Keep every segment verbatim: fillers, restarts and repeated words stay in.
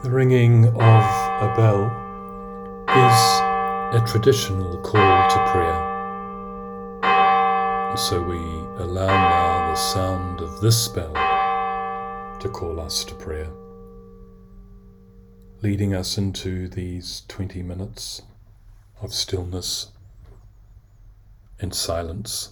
The ringing of a bell is a traditional call to prayer. And so we allow now the sound of this bell to call us to prayer, leading us into these twenty minutes of stillness and silence,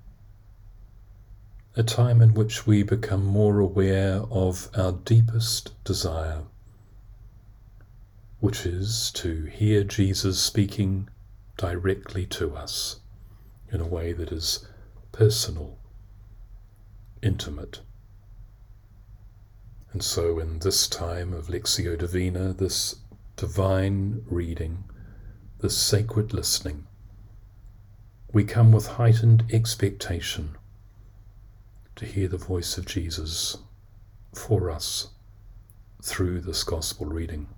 a time in which we become more aware of our deepest desire, which is to hear Jesus speaking directly to us in a way that is personal, intimate. And so in this time of Lectio Divina, this divine reading, this sacred listening, we come with heightened expectation to hear the voice of Jesus for us through this gospel reading.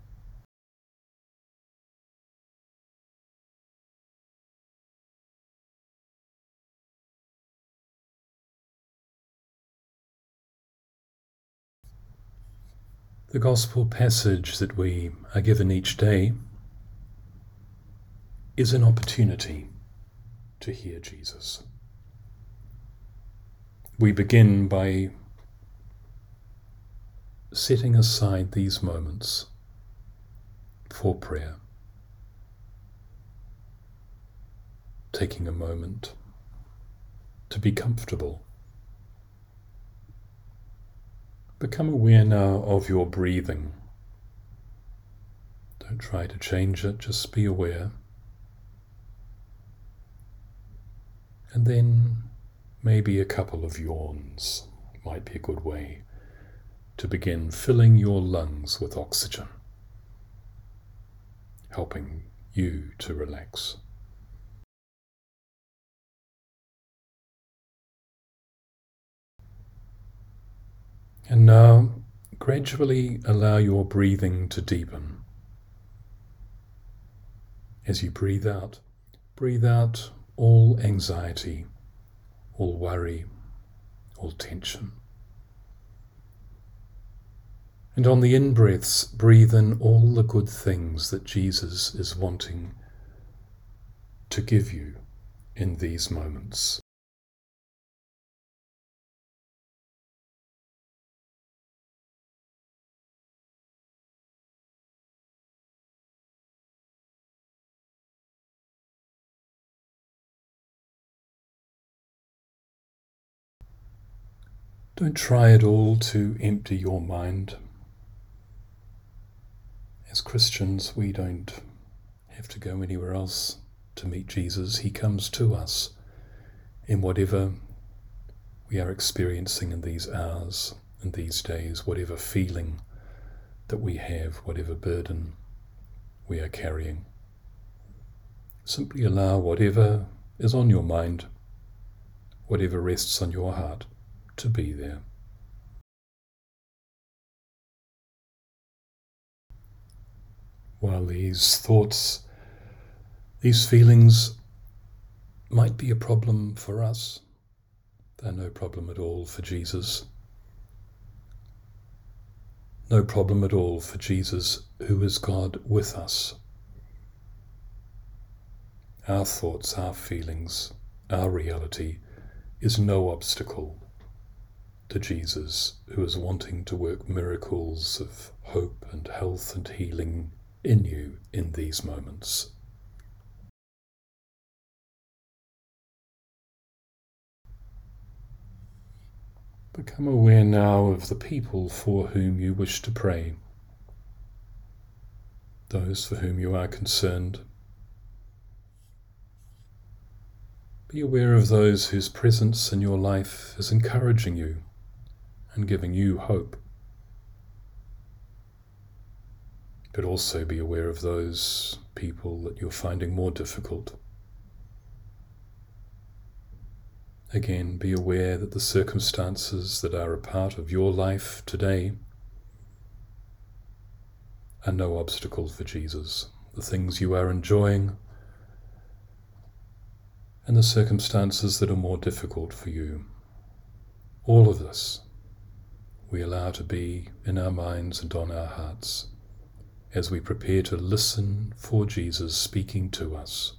The gospel passage that we are given each day is an opportunity to hear Jesus. We begin by setting aside these moments for prayer, taking a moment to be comfortable. Become aware now of your breathing. Don't try to change it, just be aware. And then maybe a couple of yawns might be a good way to begin filling your lungs with oxygen, helping you to relax. And now, gradually allow your breathing to deepen. As you breathe out, breathe out all anxiety, all worry, all tension. And on the in-breaths, breathe in all the good things that Jesus is wanting to give you in these moments. Don't try at all to empty your mind. As Christians, we don't have to go anywhere else to meet Jesus. He comes to us in whatever we are experiencing in these hours, in these days, whatever feeling that we have, whatever burden we are carrying. Simply allow whatever is on your mind, whatever rests on your heart, to be there. While these thoughts, these feelings might be a problem for us, they're no problem at all for Jesus. No problem at all for Jesus, who is God with us. Our thoughts, our feelings, our reality is no obstacle to Jesus, who is wanting to work miracles of hope and health and healing in you in these moments. Become aware now of the people for whom you wish to pray, those for whom you are concerned. Be aware of those whose presence in your life is encouraging you and giving you hope. But also be aware of those people that you're finding more difficult. Again, be aware that the circumstances that are a part of your life today are no obstacle for Jesus. The things you are enjoying and the circumstances that are more difficult for you. All of this we allow to be in our minds and on our hearts as we prepare to listen for Jesus speaking to us.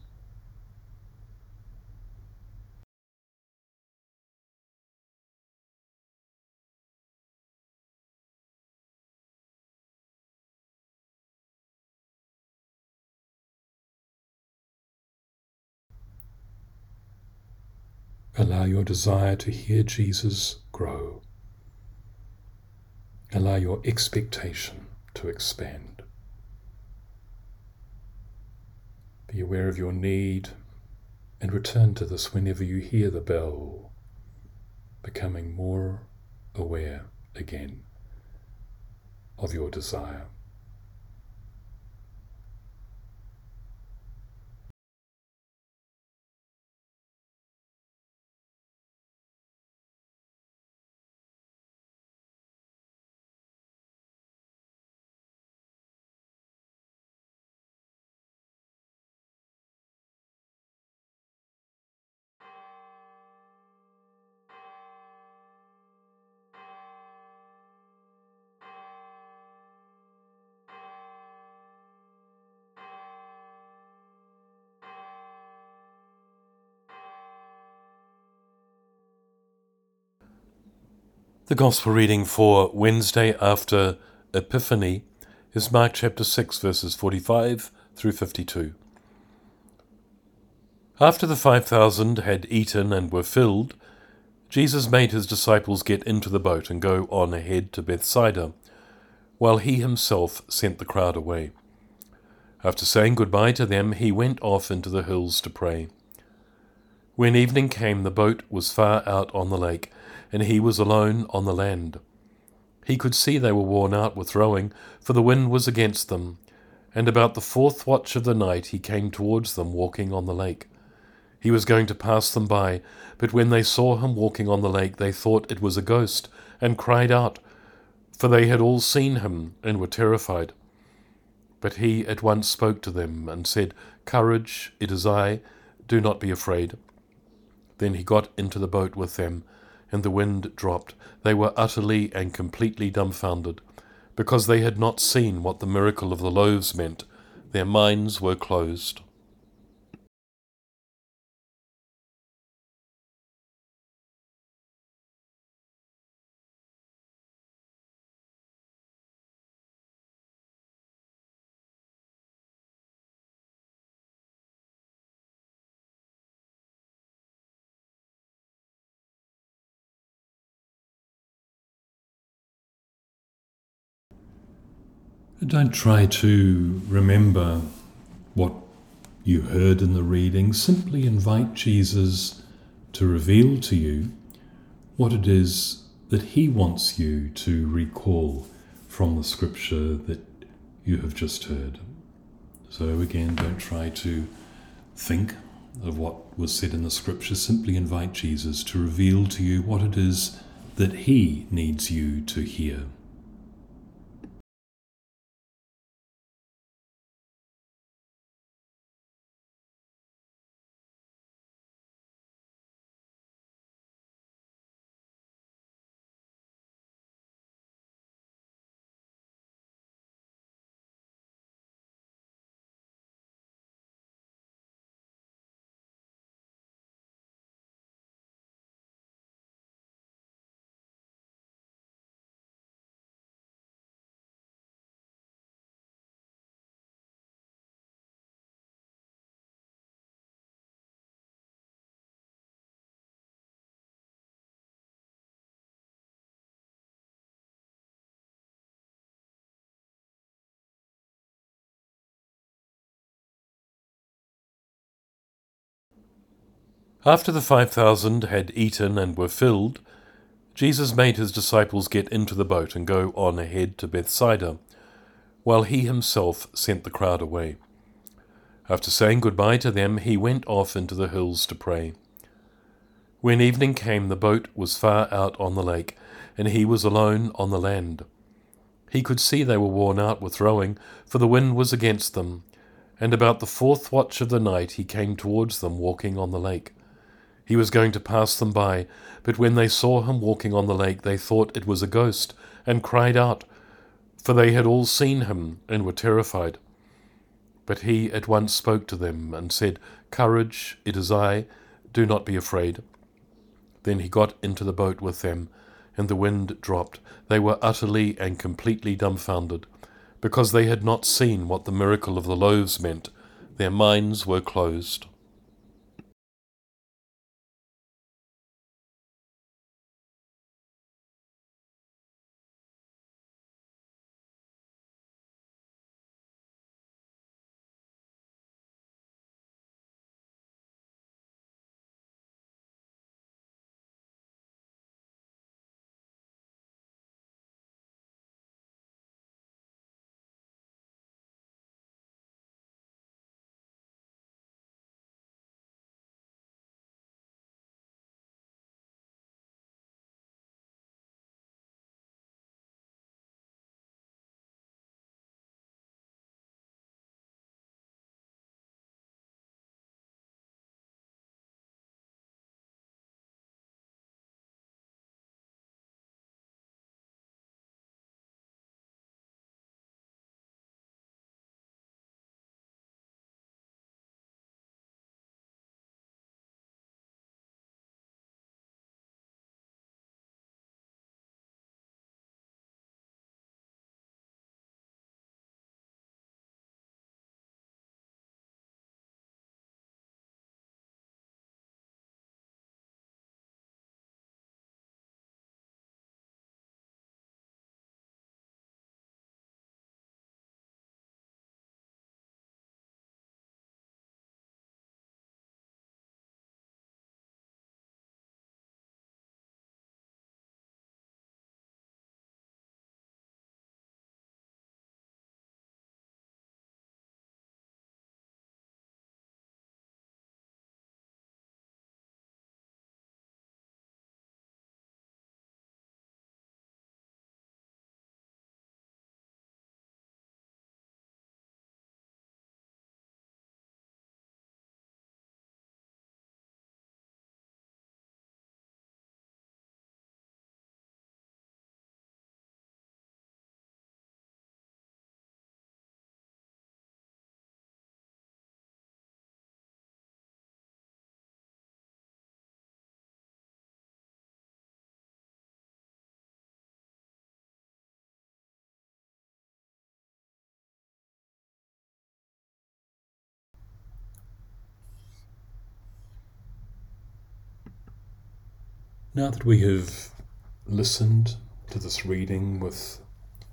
Allow your desire to hear Jesus grow. Allow your expectation to expand. Be aware of your need and return to this whenever you hear the bell, becoming more aware again of your desire. The Gospel reading for Wednesday after Epiphany is Mark chapter six, verses forty-five through fifty-two. After the five thousand had eaten and were filled, Jesus made his disciples get into the boat and go on ahead to Bethsaida, while he himself sent the crowd away. After saying goodbye to them, he went off into the hills to pray. When evening came, the boat was far out on the lake, and he was alone on the land. He could see they were worn out with rowing, for the wind was against them, and about the fourth watch of the night he came towards them walking on the lake. He was going to pass them by, but when they saw him walking on the lake, they thought it was a ghost, and cried out, for they had all seen him and were terrified. But he at once spoke to them and said, "Courage, it is I, do not be afraid." Then he got into the boat with them, and the wind dropped. They were utterly and completely dumbfounded, because they had not seen what the miracle of the loaves meant. Their minds were closed. Don't try to remember what you heard in the reading. Simply invite Jesus to reveal to you what it is that he wants you to recall from the scripture that you have just heard. So again, don't try to think of what was said in the scripture. Simply invite Jesus to reveal to you what it is that he needs you to hear. After the five thousand had eaten and were filled, Jesus made his disciples get into the boat and go on ahead to Bethsaida, while he himself sent the crowd away. After saying goodbye to them, he went off into the hills to pray. When evening came, the boat was far out on the lake, and he was alone on the land. He could see they were worn out with rowing, for the wind was against them, and about the fourth watch of the night he came towards them walking on the lake. He was going to pass them by, but when they saw him walking on the lake, they thought it was a ghost, and cried out, for they had all seen him and were terrified. But he at once spoke to them and said, "Courage, it is I, do not be afraid." Then he got into the boat with them, and the wind dropped. They were utterly and completely dumbfounded, because they had not seen what the miracle of the loaves meant. Their minds were closed. Now that we have listened to this reading with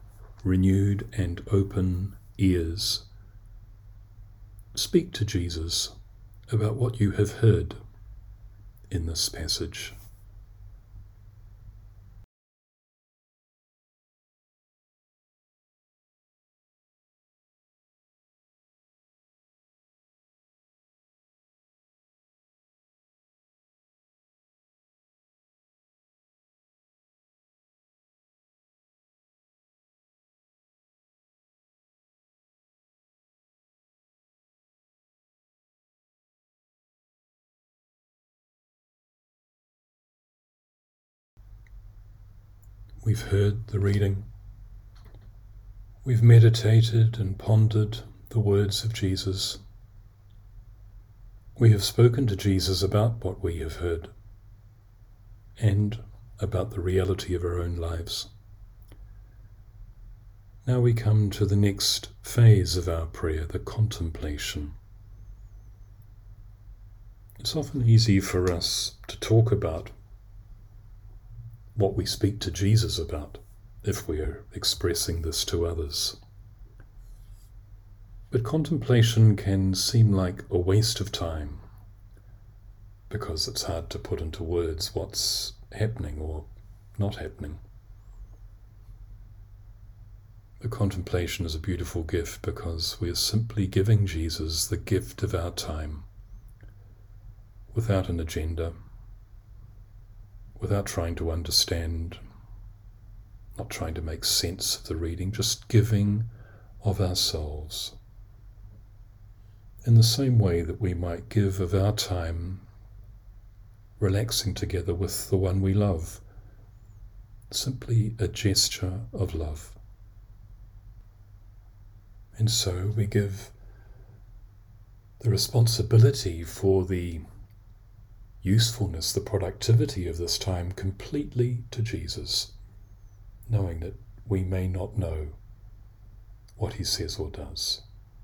renewed and open ears, speak to Jesus about what you have heard in this passage. We've heard the reading. We've meditated and pondered the words of Jesus. We have spoken to Jesus about what we have heard and about the reality of our own lives. Now we come to the next phase of our prayer, the contemplation. It's often easy for us to talk about what we speak to Jesus about if we are expressing this to others. But contemplation can seem like a waste of time because it's hard to put into words what's happening or not happening. The contemplation is a beautiful gift because we are simply giving Jesus the gift of our time without an agenda, without trying to understand, not trying to make sense of the reading, just giving of ourselves. In the same way that we might give of our time relaxing together with the one we love, simply a gesture of love. And so we give the responsibility for the usefulness, the productivity of this time completely to Jesus, knowing that we may not know what he says or does.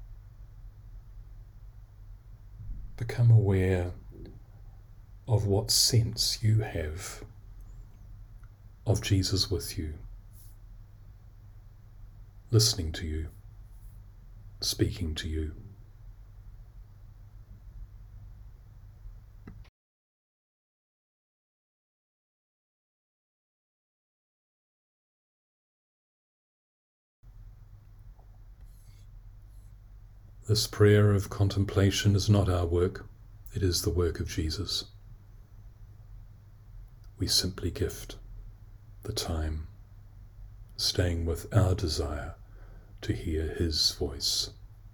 Become aware of what sense you have of Jesus with you, listening to you, speaking to you. This prayer of contemplation is not our work, it is the work of Jesus. We simply gift the time, staying with our desire to hear his voice.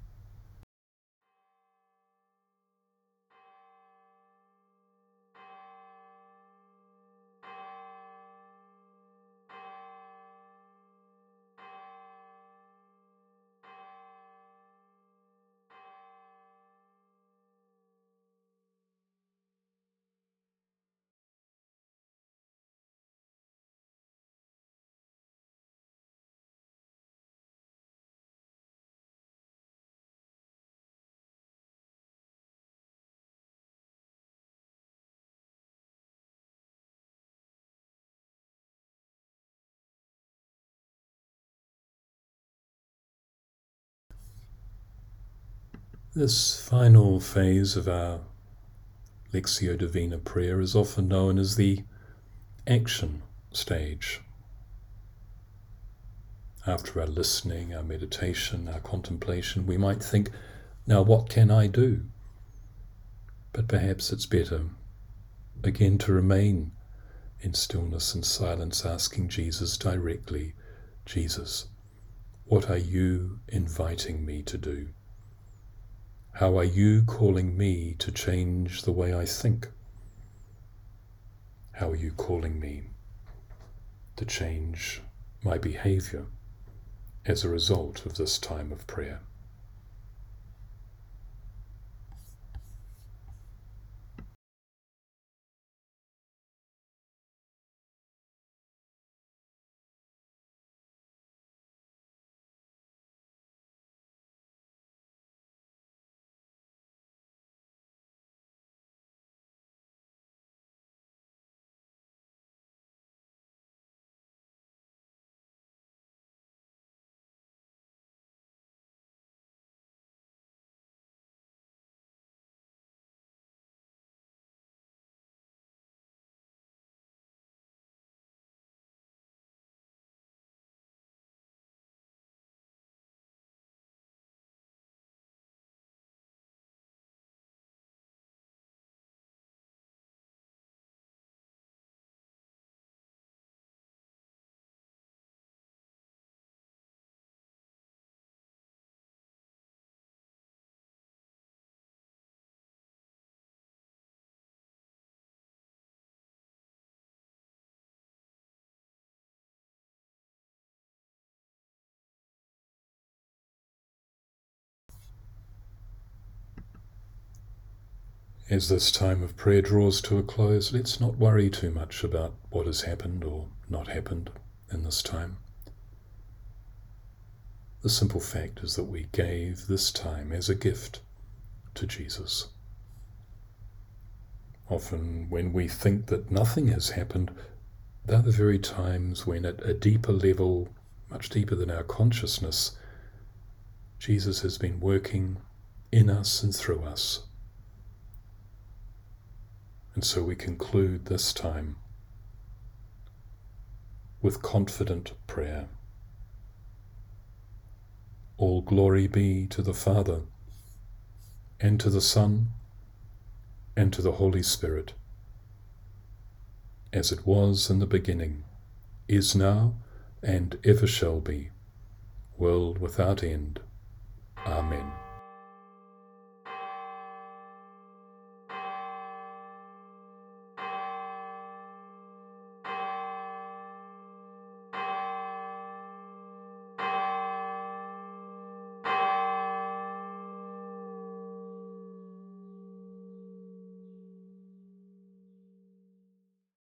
This final phase of our Lectio Divina prayer is often known as the action stage. After our listening, our meditation, our contemplation, we might think, now what can I do? But perhaps it's better, again, to remain in stillness and silence, asking Jesus directly, Jesus, what are you inviting me to do? How are you calling me to change the way I think? How are you calling me to change my behavior as a result of this time of prayer? As this time of prayer draws to a close, let's not worry too much about what has happened or not happened in this time. The simple fact is that we gave this time as a gift to Jesus. Often when we think that nothing has happened, they're the very times when at a deeper level, much deeper than our consciousness, Jesus has been working in us and through us. And so we conclude this time with confident prayer. All glory be to the Father, and to the Son, and to the Holy Spirit, as it was in the beginning, is now, and ever shall be, world without end. Amen.